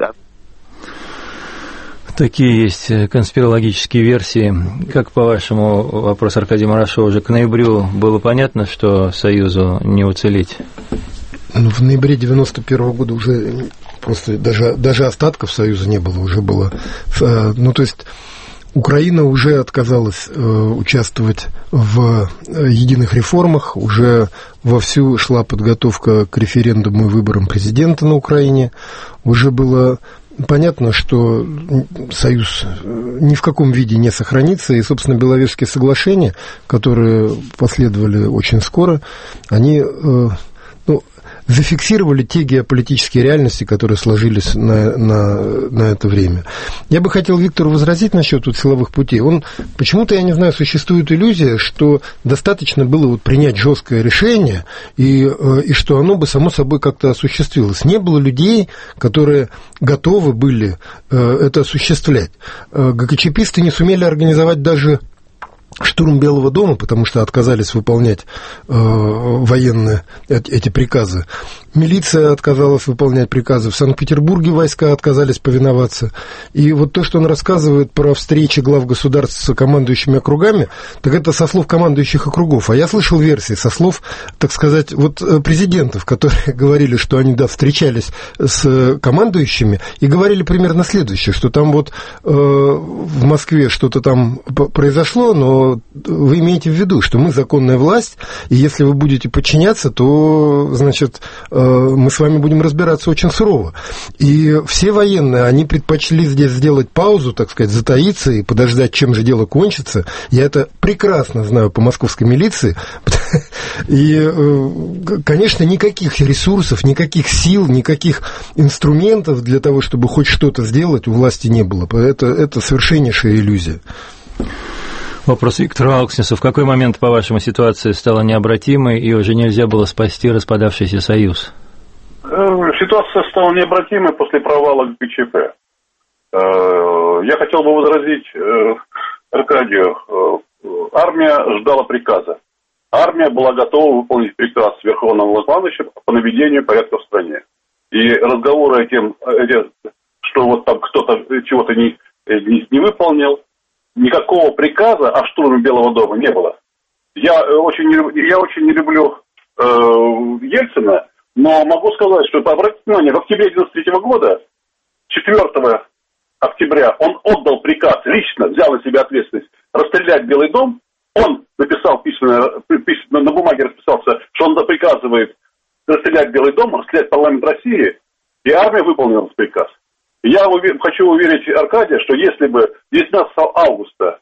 Такие есть конспирологические версии. Как, по-вашему, вопрос Аркадия Марашова, уже к ноябрю было понятно, что Союзу не уцелеть? Ну, в ноябре 91 года уже просто даже остатков Союза не было. Уже было... Ну, то есть Украина уже отказалась участвовать в единых реформах, уже вовсю шла подготовка к референдуму и выборам президента на Украине. Уже было... Понятно, что Союз ни в каком виде не сохранится, и, собственно, Беловежские соглашения, которые последовали очень скоро, они зафиксировали те геополитические реальности, которые сложились на это время. Я бы хотел Виктору возразить насчет силовых путей. Почему-то, я не знаю, существует иллюзия, что достаточно было принять жесткое решение, и что оно бы само собой как-то осуществилось. Не было людей, которые готовы были это осуществлять. ГКЧПисты не сумели организовать даже штурм Белого дома, потому что отказались выполнять военные эти приказы. Милиция отказалась выполнять приказы. В Санкт-Петербурге войска отказались повиноваться. И вот то, что он рассказывает про встречи глав государств с командующими округами, так это со слов командующих округов. А я слышал версии со слов, так сказать, президентов, которые говорили, что они, встречались с командующими и говорили примерно следующее, что там в Москве что-то там произошло, но вы имеете в виду, что мы законная власть, и если вы будете подчиняться, то, значит, мы с вами будем разбираться очень сурово. И все военные, они предпочли здесь сделать паузу, так сказать, затаиться и подождать, чем же дело кончится. Я это прекрасно знаю по московской милиции. И, конечно, никаких ресурсов, никаких сил, никаких инструментов для того, чтобы хоть что-то сделать, у власти не было. Это совершеннейшая иллюзия. Вопрос Виктору Алкснесу. В какой момент, по-вашему, ситуация стала необратимой и уже нельзя было спасти распадавшийся Союз? Ситуация стала необратимой после провала ГКЧП. Я хотел бы возразить Аркадию. Армия ждала приказа. Армия была готова выполнить приказ Верховного Главнокомандующего по наведению порядка в стране. И разговоры о том, что там кто-то чего-то не выполнил, никакого приказа о штурме Белого дома не было. Я очень не люблю Ельцина, но могу сказать, что, обратите внимание, в октябре 1993 года, 4 октября, он отдал приказ, лично взял на себя ответственность расстрелять Белый дом. Он написал письменно, на бумаге расписался, что он приказывает расстрелять Белый дом, расстрелять парламент России, и армия выполнила этот приказ. Я хочу уверить Аркадия, что если бы 19 августа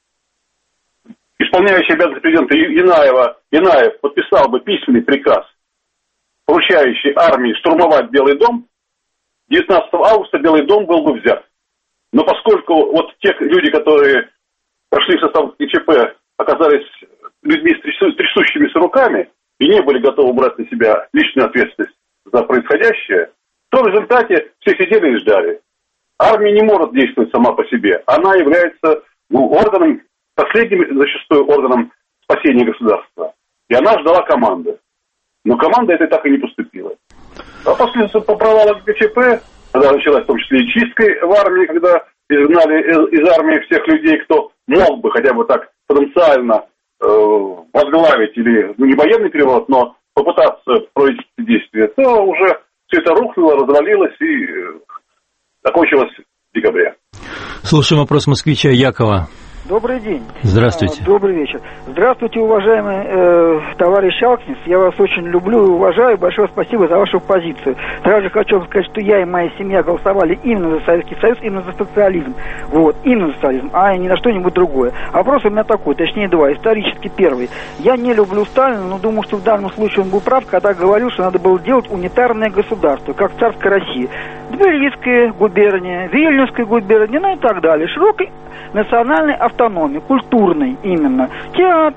исполняющий обязанности президента Янаев подписал бы письменный приказ, поручающий армии штурмовать Белый дом, 19 августа Белый дом был бы взят. Но поскольку те люди, которые прошли в состав ГКЧП, оказались людьми с трясущимися руками и не были готовы брать на себя личную ответственность за происходящее, то в результате все сидели и ждали. Армия не может действовать сама по себе. Она является органом, последним зачастую органом спасения государства. И она ждала команды. Но команда этой так и не поступила. А после провала ГКЧП, когда началась в том числе и чистка в армии, когда изгнали из армии всех людей, кто мог бы хотя бы так потенциально возглавить или не военный переворот, но попытаться провести действия, то уже все это рухнуло, развалилось и закончилось в декабре. Слушаем вопрос москвича Якова. Добрый день. Здравствуйте. Добрый вечер. Здравствуйте, уважаемый товарищ Алкснес. Я вас очень люблю и уважаю. Большое спасибо за вашу позицию. Также хочу вам сказать, что я и моя семья голосовали именно за Советский Союз, именно за социализм. Именно за социализм, а не на что-нибудь другое. Вопрос у меня такой, точнее два. Исторически первый. Я не люблю Сталина, но думаю, что в данном случае он был прав, когда говорил, что надо было делать унитарное государство, как в царской России. Тбилисская губерния, Вильнюсская губерния, и так далее. Широкой национальной автономии, культурной именно. Театры,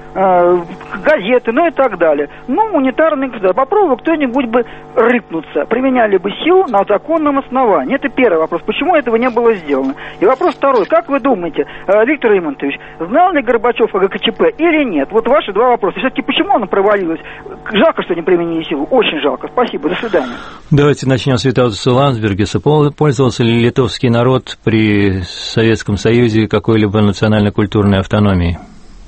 газеты, ну и так далее. Ну, унитарный государство. Попробуй кто-нибудь бы рыпнуться, применяли бы силу на законном основании. Это первый вопрос. Почему этого не было сделано? И вопрос второй. Как вы думаете, Виктор Имантович, знал ли Горбачев о ГКЧП или нет? Вот ваши два вопроса. Все-таки почему оно провалилось? Жалко, что не применили силу. Очень жалко. Спасибо. До свидания. Давайте начнем с Витаутаса Ландсбергеса. Пользовался ли литовский народ при Советском Союзе какой-либо национально-культурной автономией?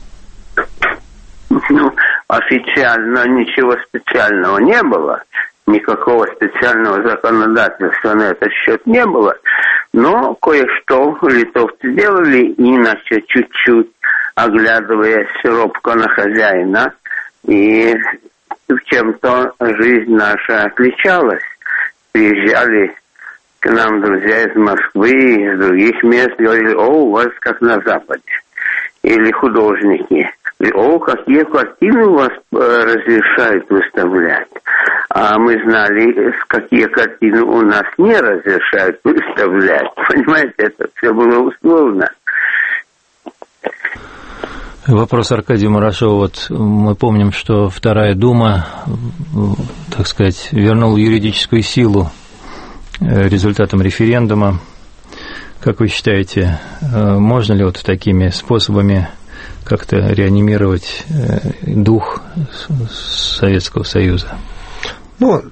Ну, официально ничего специального не было. Никакого специального законодательства на этот счет не было. Но кое-что литовцы делали, иначе чуть-чуть, оглядываясь робко на хозяина. И чем-то жизнь наша отличалась. Приезжали к нам друзья из Москвы, из других мест, говорили: о, у вас как на Западе. Или художники. О, какие картины у вас разрешают выставлять. А мы знали, какие картины у нас не разрешают выставлять. Понимаете, это все было условно. Вопрос Аркадия Мурашова. Вот мы помним, что Вторая Дума, так сказать, вернула юридическую силу результатам референдума. Как вы считаете, можно ли вот такими способами как-то реанимировать дух Советского Союза? Ну,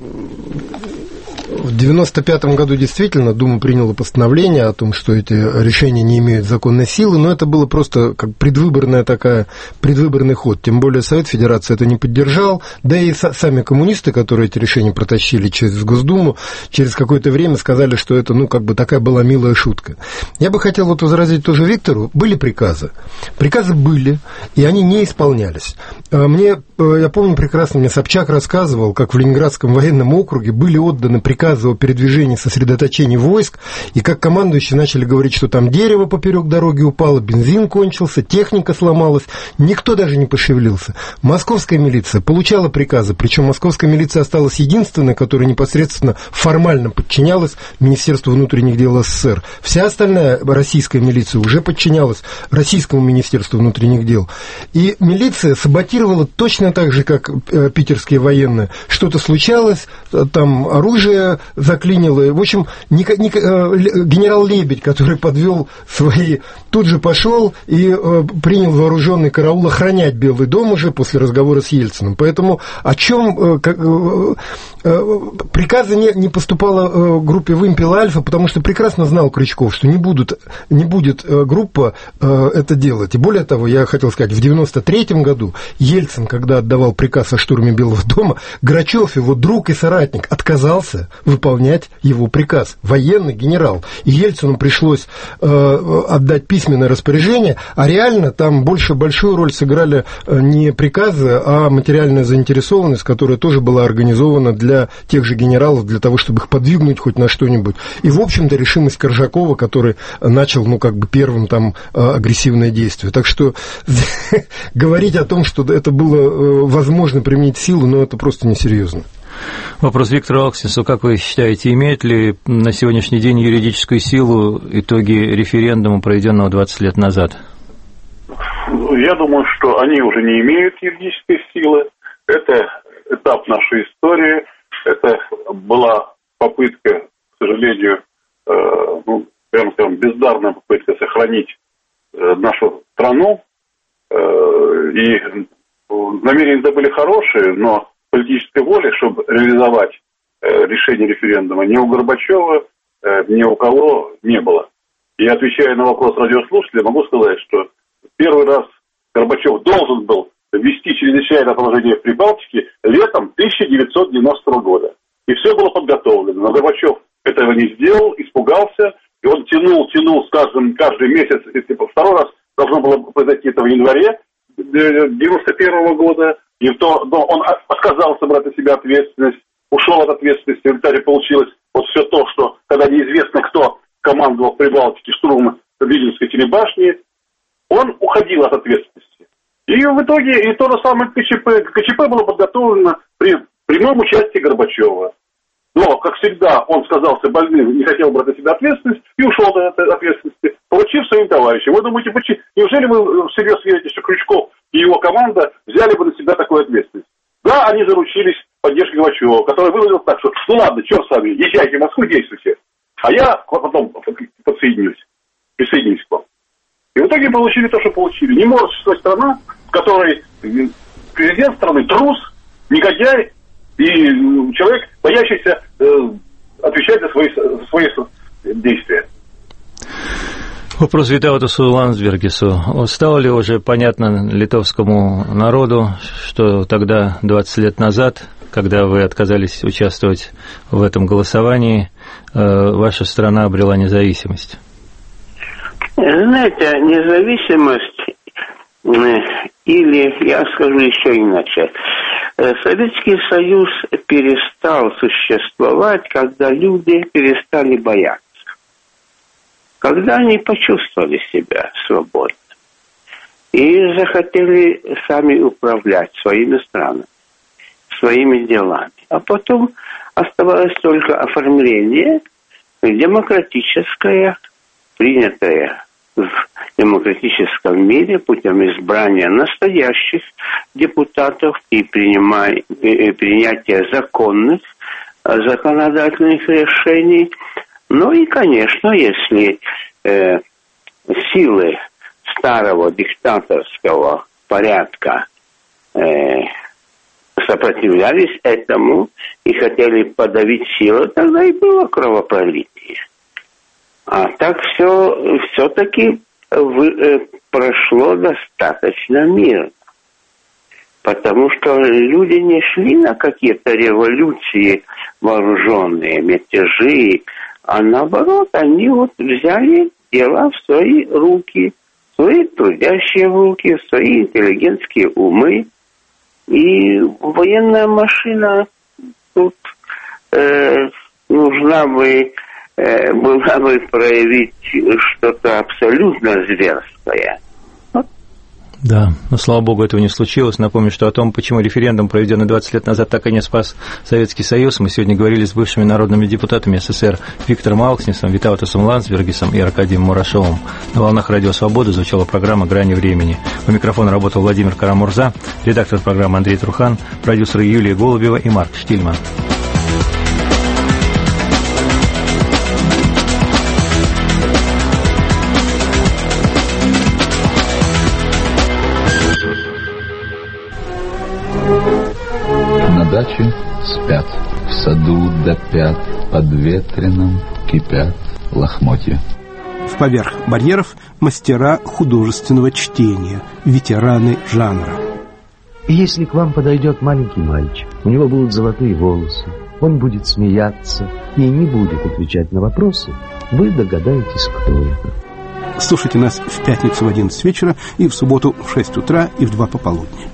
в 1995 году действительно Дума приняла постановление о том, что эти решения не имеют законной силы, но это было просто как предвыборный ход. Тем более Совет Федерации это не поддержал, да и сами коммунисты, которые эти решения протащили через Госдуму, через какое-то время сказали, что это, такая была милая шутка. Я бы хотел возразить тоже Виктору. Были приказы. Приказы были, и они не исполнялись. Я помню прекрасно, мне Собчак рассказывал, как в Ленинградском военном округе были отданы приказы о передвижении, сосредоточении войск, и как командующие начали говорить, что там дерево поперек дороги упало, бензин кончился, техника сломалась, никто даже не пошевелился. Московская милиция получала приказы, причем московская милиция осталась единственной, которая непосредственно формально подчинялась Министерству внутренних дел СССР. Вся остальная российская милиция уже подчинялась Российскому Министерству внутренних дел. И милиция саботировала точно так же, как питерские военные. Что-то случалось, там оружие заклинило. В общем, генерал Лебедь, который подвел свои, тут же пошел и принял вооруженный караул охранять Белый дом уже после разговора с Ельциным. Поэтому о чем приказа не поступало группе «Вымпел-Альфа», потому что прекрасно знал Крючков, что не будет группа это делать. И более того, я хотел сказать, в 1993 году Ельцин, когда отдавал приказ о штурме Белого дома, Грачев, его друг и соратник, отказался выполнять его приказ. Военный генерал. И Ельцину пришлось отдать письменное распоряжение, а реально там большую роль сыграли не приказы, а материальная заинтересованность, которая тоже была организована для тех же генералов, для того, чтобы их подвигнуть хоть на что-нибудь. И, в общем-то, решимость Коржакова, который начал, первым там агрессивное действие. Так что говорить о том, что это было возможно применить силу, это просто несерьезно. Вопрос Виктору Алксису. Как вы считаете, имеют ли на сегодняшний день юридическую силу итоги референдума, проведенного 20 лет назад? Я думаю, что они уже не имеют юридической силы. Это этап нашей истории. Это была попытка, к сожалению, прямо скажем, бездарная попытка сохранить нашу страну. И намерения были хорошие, но политической воли, чтобы реализовать решение референдума, ни у Горбачева, ни у кого не было. И отвечая на вопрос радиослушателя, могу сказать, что первый раз Горбачев должен был ввести чрезвычайное положение в Прибалтике летом 1990 года. И все было подготовлено. Но Горбачев этого не сделал, испугался, и он тянул каждый месяц. Второй раз должно было произойти это в январе 1991 года. Но он отказался брать на себя ответственность, ушел от ответственности. В результате получилось все то, что когда неизвестно, кто командовал в Прибалтике штурмом Виленской телебашни, он уходил от ответственности. И в итоге и то же самое КЧП. КЧП было подготовлено при прямом участии Горбачева. Но, как всегда, он сказался больным, не хотел брать на себя ответственность и ушел от этой ответственности, получив своим товарищам. Вы думаете, неужели вы всерьез верите, что Крючков и его команда взяли бы на себя такую ответственность. Да, они заручились поддержкой Горбачева, который выразил так, что ну ладно, черт с вами, езжайте в Москву, действуйте. А я потом присоединюсь к вам. И в итоге получили то, что получили. Не может существовать страна, в которой президент страны трус, негодяй и человек, боящийся отвечать за свои действия. Вопрос Витаутасу Ландсбергису. Стало ли уже понятно литовскому народу, что тогда, 20 лет назад, когда вы отказались участвовать в этом голосовании, ваша страна обрела независимость? Знаете, независимость, или я скажу еще иначе, Советский Союз перестал существовать, когда люди перестали бояться. Когда они почувствовали себя свободно и захотели сами управлять своими странами, своими делами. А потом оставалось только оформление демократическое, принятое в демократическом мире путем избрания настоящих депутатов и принятия законных законодательных решений. Ну и, конечно, если силы старого диктаторского порядка сопротивлялись этому и хотели подавить силы, тогда и было кровопролитие. А так все-таки прошло достаточно мирно. Потому что люди не шли на какие-то революции вооруженные, мятежи, а наоборот, они вот взяли дела в свои руки, в свои трудящие руки, в свои интеллигентские умы. И военная машина тут была бы проявить что-то абсолютно зверское. Да, но, слава богу, этого не случилось. Напомню, что о том, почему референдум, проведенный 20 лет назад, так и не спас Советский Союз, мы сегодня говорили с бывшими народными депутатами СССР Виктором Алкснисом, Витаутасом Ландсбергисом и Аркадием Мурашовым. На волнах Радио Свобода звучала программа «Грани времени». У микрофона работал Владимир Карамурза, редактор программы Андрей Трухан, продюсеры Юлия Голубева и Марк Штильман. На даче спят, в саду до пят, под ветреном кипят лохмотья. В поверх барьеров мастера художественного чтения, ветераны жанра. И если к вам подойдет маленький мальчик, у него будут золотые волосы, он будет смеяться и не будет отвечать на вопросы, вы догадаетесь, кто это. Слушайте нас в пятницу в 11 вечера и в субботу в 6 утра и в 2 пополудни.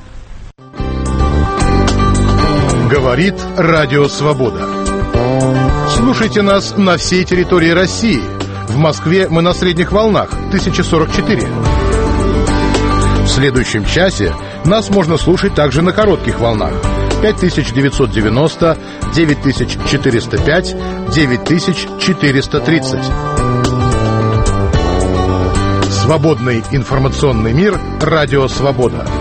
Говорит Радио Свобода. Слушайте нас на всей территории России. В Москве мы на средних волнах 1044. В следующем часе нас можно слушать также на коротких волнах 5990, 9405, 9430. Свободный информационный мир. Радио Свобода.